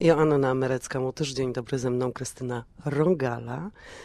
Joanna Merecka-Motysz, dzień dobry, ze mną Krystyna Rogala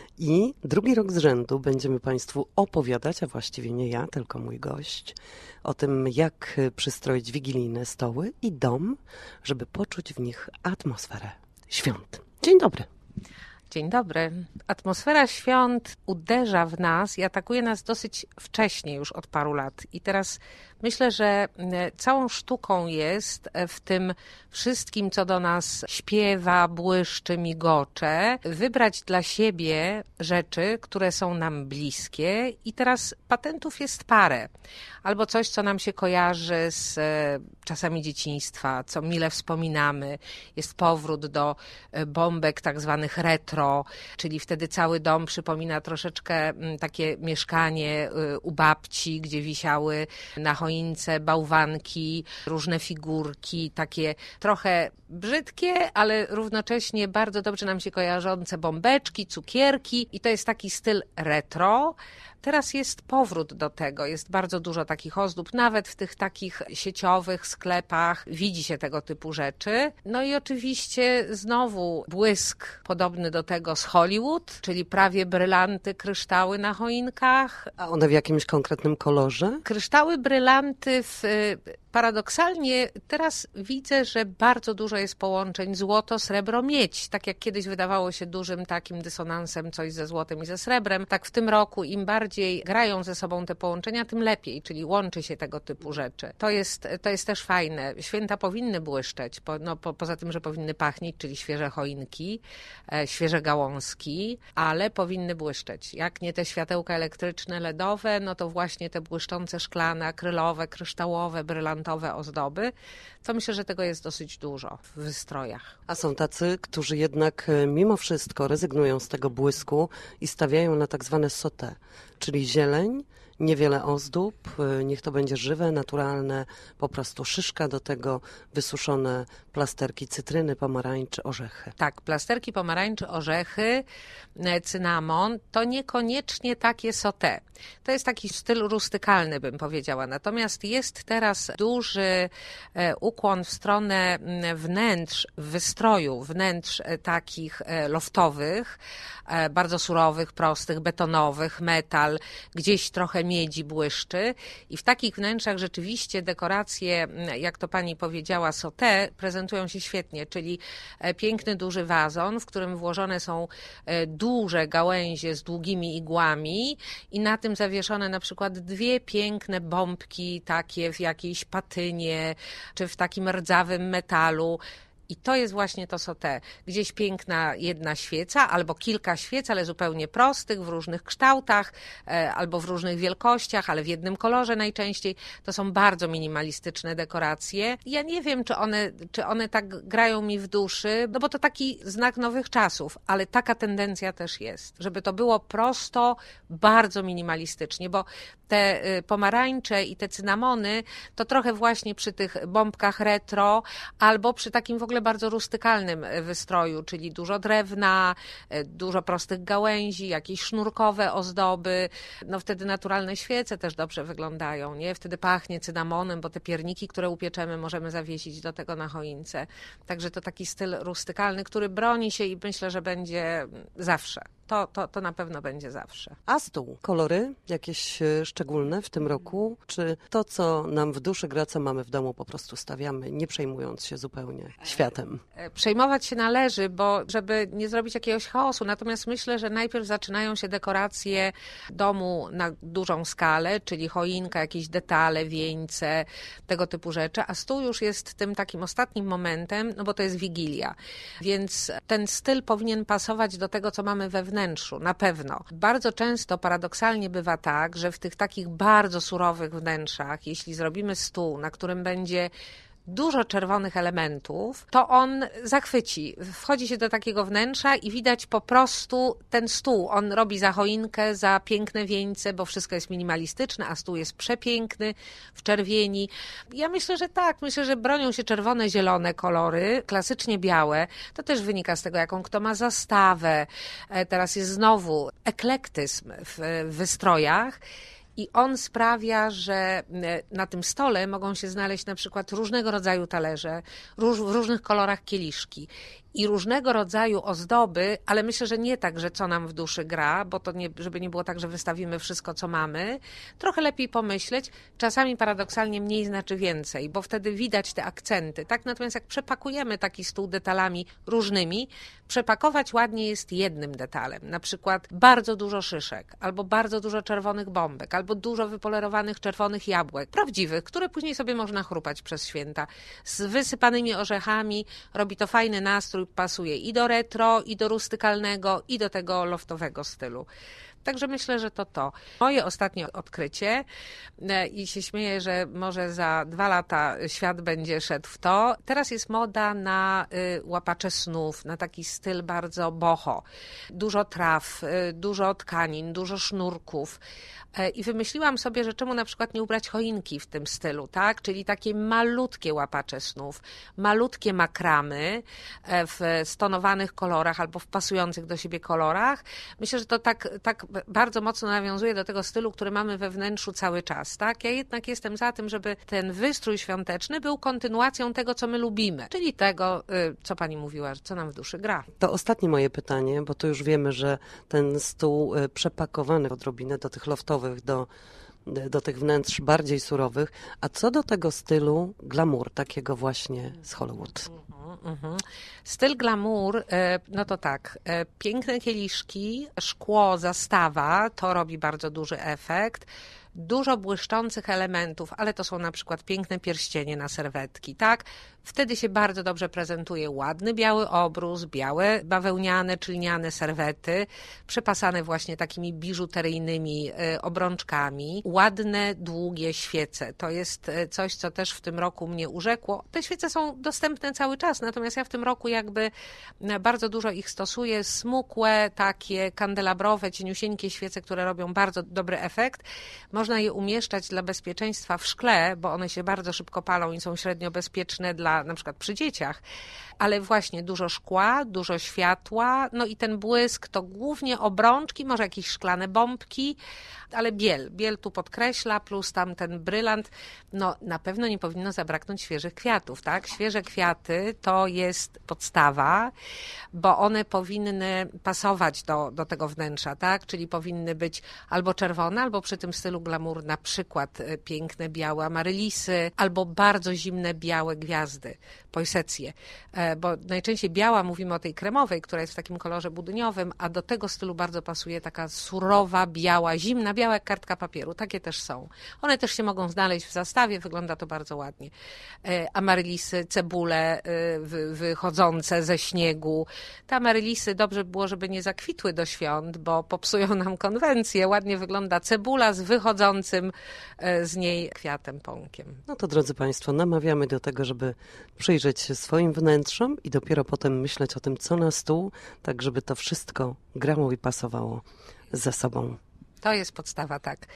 i drugi rok z rzędu będziemy Państwu opowiadać, a właściwie nie ja, tylko mój gość, o tym, jak przystroić wigilijne stoły i dom, żeby poczuć w nich atmosferę świąt. Dzień dobry. Dzień dobry. Atmosfera świąt uderza w nas i atakuje nas dosyć wcześnie, już od paru lat. I teraz myślę, że całą sztuką jest w tym wszystkim, co do nas śpiewa, błyszczy, migocze, wybrać dla siebie rzeczy, które są nam bliskie. I teraz patentów jest parę. Albo coś, co nam się kojarzy z czasami dzieciństwa, co mile wspominamy. Jest powrót do bombek tak zwanych retro, czyli wtedy cały dom przypomina troszeczkę takie mieszkanie u babci, gdzie wisiały na choince bałwanki, różne figurki, takie trochę brzydkie, ale równocześnie bardzo dobrze nam się kojarzące bombeczki, cukierki i to jest taki styl retro. Teraz jest powrót do tego, jest bardzo dużo takich ozdób, nawet w tych takich sieciowych sklepach widzi się tego typu rzeczy. No i oczywiście znowu błysk podobny do tego z Hollywood, czyli prawie brylanty, kryształy na choinkach. A one w jakimś konkretnym kolorze? Kryształy, brylanty paradoksalnie teraz widzę, że bardzo dużo jest połączeń złoto, srebro, miedź. Tak jak kiedyś wydawało się dużym takim dysonansem coś ze złotem i ze srebrem, tak w tym roku im bardziej grają ze sobą te połączenia, tym lepiej, czyli łączy się tego typu rzeczy. To jest też fajne. Święta powinny błyszczeć, poza tym, że powinny pachnieć, czyli świeże choinki, świeże gałązki, ale powinny błyszczeć. Jak nie te światełka elektryczne, LEDowe, no to właśnie te błyszczące szklane, akrylowe, kryształowe, brylantowe ozdoby, to myślę, że tego jest dosyć dużo w wystrojach. A są tacy, którzy jednak mimo wszystko rezygnują z tego błysku i stawiają na tak zwane sauté, czyli zieleń, niewiele ozdób, niech to będzie żywe, naturalne, po prostu szyszka, do tego wysuszone plasterki cytryny, pomarańczy, orzechy. Tak, plasterki pomarańczy, orzechy, cynamon, to niekoniecznie takie sauté. To jest taki styl rustykalny, bym powiedziała. Natomiast jest teraz duży ukłon w stronę wnętrz, wystroju, wnętrz takich loftowych, bardzo surowych, prostych, betonowych, metal, gdzieś trochę miedzi błyszczy i w takich wnętrzach rzeczywiście dekoracje, jak to pani powiedziała, sauté, prezentują się świetnie, czyli piękny, duży wazon, w którym włożone są duże gałęzie z długimi igłami i na tym zawieszone na przykład dwie piękne bombki takie w jakiejś patynie czy w takim rdzawym metalu. I to jest właśnie to sauté. Gdzieś piękna jedna świeca albo kilka świec, ale zupełnie prostych, w różnych kształtach albo w różnych wielkościach, ale w jednym kolorze najczęściej. To są bardzo minimalistyczne dekoracje. Ja nie wiem, czy one tak grają mi w duszy, no bo to taki znak nowych czasów, ale taka tendencja też jest, żeby to było prosto, bardzo minimalistycznie, bo te pomarańcze i te cynamony to trochę właśnie przy tych bombkach retro albo przy takim w ogóle bardzo rustykalnym wystroju, czyli dużo drewna, dużo prostych gałęzi, jakieś sznurkowe ozdoby. No wtedy naturalne świece też dobrze wyglądają, nie? Wtedy pachnie cynamonem, bo te pierniki, które upieczemy, możemy zawiesić do tego na choince. Także to taki styl rustykalny, który broni się i myślę, że będzie zawsze. To na pewno będzie zawsze. A stół? Kolory jakieś szczególne w tym roku? Czy to, co nam w duszy gra, co mamy w domu, po prostu stawiamy, nie przejmując się zupełnie światem? Przejmować się należy, bo żeby nie zrobić jakiegoś chaosu. Natomiast myślę, że najpierw zaczynają się dekoracje domu na dużą skalę, czyli choinka, jakieś detale, wieńce, tego typu rzeczy, a stół już jest tym takim ostatnim momentem, no bo to jest Wigilia. Więc ten styl powinien pasować do tego, co mamy we wnętrzu, na pewno. Bardzo często paradoksalnie bywa tak, że w tych takich bardzo surowych wnętrzach, jeśli zrobimy stół, na którym będzie dużo czerwonych elementów, to on zachwyci. Wchodzi się do takiego wnętrza i widać po prostu ten stół. On robi za choinkę, za piękne wieńce, bo wszystko jest minimalistyczne, a stół jest przepiękny, w czerwieni. Ja myślę, że tak. Myślę, że bronią się czerwone, zielone kolory, klasycznie białe. To też wynika z tego, jaką kto ma zastawę. Teraz jest znowu eklektyzm w wystrojach. I on sprawia, że na tym stole mogą się znaleźć na przykład różnego rodzaju talerze, w różnych kolorach kieliszki i różnego rodzaju ozdoby, ale myślę, że nie tak, że co nam w duszy gra, bo to nie, żeby nie było tak, że wystawimy wszystko, co mamy. Trochę lepiej pomyśleć, czasami paradoksalnie mniej znaczy więcej, bo wtedy widać te akcenty, tak? Natomiast jak przepakujemy taki stół detalami różnymi, przepakować ładnie jest jednym detalem, na przykład bardzo dużo szyszek, albo bardzo dużo czerwonych bombek, albo dużo wypolerowanych czerwonych jabłek, prawdziwych, które później sobie można chrupać przez święta, z wysypanymi orzechami, robi to fajny nastrój, pasuje i do retro, i do rustykalnego, i do tego loftowego stylu. Także myślę, że to. Moje ostatnie odkrycie i się śmieję, że może za 2 lata świat będzie szedł w to. Teraz jest moda na łapacze snów, na taki styl bardzo boho. Dużo traw, dużo tkanin, dużo sznurków. I wymyśliłam sobie, że czemu na przykład nie ubrać choinki w tym stylu, tak? Czyli takie malutkie łapacze snów, malutkie makramy w stonowanych kolorach albo w pasujących do siebie kolorach. Myślę, że to tak bardzo mocno nawiązuje do tego stylu, który mamy we wnętrzu cały czas, tak? Ja jednak jestem za tym, żeby ten wystrój świąteczny był kontynuacją tego, co my lubimy, czyli tego, co pani mówiła, co nam w duszy gra. To ostatnie moje pytanie, bo to już wiemy, że ten stół przepakowany odrobinę do tych loftowych, do tych wnętrz bardziej surowych. A co do tego stylu glamour, takiego właśnie z Hollywood? Styl glamour, no to tak, piękne kieliszki, szkło, zastawa, to robi bardzo duży efekt. Dużo błyszczących elementów, ale to są na przykład piękne pierścienie na serwetki, tak? Wtedy się bardzo dobrze prezentuje ładny biały obrus, białe bawełniane czy lniane serwety, przepasane właśnie takimi biżuteryjnymi obrączkami. Ładne, długie świece. To jest coś, co też w tym roku mnie urzekło. Te świece są dostępne cały czas, natomiast ja w tym roku jakby bardzo dużo ich stosuję. Smukłe, takie kandelabrowe, cieniusieńkie świece, które robią bardzo dobry efekt. Można je umieszczać dla bezpieczeństwa w szkle, bo one się bardzo szybko palą i są średnio bezpieczne na przykład przy dzieciach, ale właśnie dużo szkła, dużo światła, no i ten błysk to głównie obrączki, może jakieś szklane bombki, ale biel tu podkreśla, plus tam ten brylant, no na pewno nie powinno zabraknąć świeżych kwiatów, tak? Świeże kwiaty to jest podstawa, bo one powinny pasować do tego wnętrza, tak? Czyli powinny być albo czerwone, albo przy tym stylu glamour na przykład piękne białe amarylisy, albo bardzo zimne białe gwiazdy, poinsettie, bo najczęściej biała, mówimy o tej kremowej, która jest w takim kolorze budyniowym, a do tego stylu bardzo pasuje taka surowa, biała, zimna, biała jak kartka papieru. Takie też są. One też się mogą znaleźć w zastawie, wygląda to bardzo ładnie. Amarylisy, cebule wychodzące ze śniegu. Te amarylisy dobrze by było, żeby nie zakwitły do świąt, bo popsują nam konwencję. Ładnie wygląda cebula z wychodzącym z niej kwiatem, pąkiem. No to drodzy Państwo, namawiamy do tego, żeby przyjrzeć się swoim wnętrzom i dopiero potem myśleć o tym, co na stół, tak żeby to wszystko grało i pasowało ze sobą. To jest podstawa, tak.